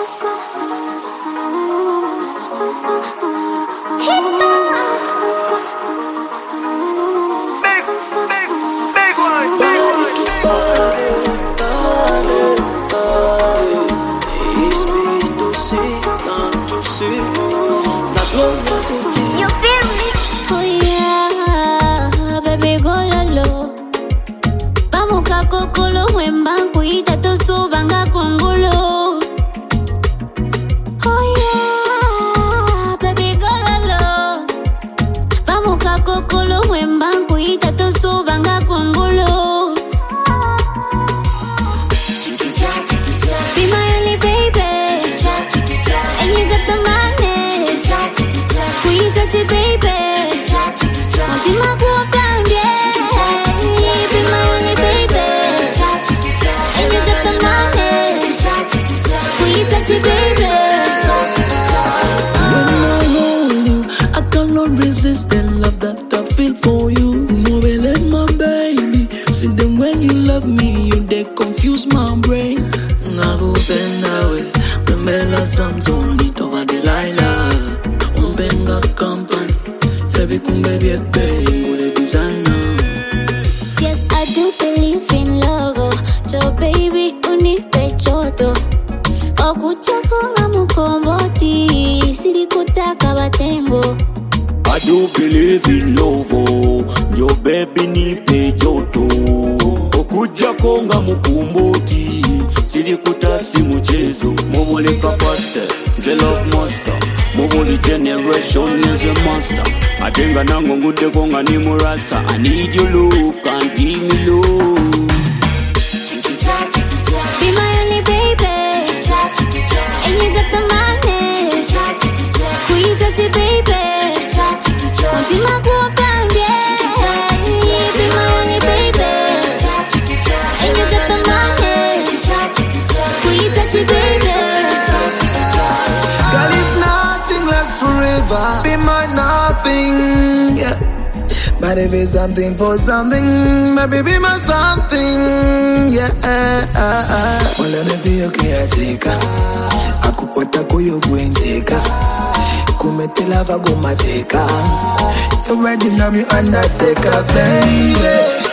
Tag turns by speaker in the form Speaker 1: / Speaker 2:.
Speaker 1: I need your love, can't give me love.
Speaker 2: Be my only baby, and you got the money. We touch it, baby. Until my poor be my only baby, and you got the money. We touch it, baby.
Speaker 3: Girl, if nothing lasts forever, be my nothing, yeah. But if it's something for something, maybe be my something, yeah. Well, let me be okay, I take her. Akupota kuyo kuinzeka. Kumetela vago mateka. You ready now, me undertaker, baby.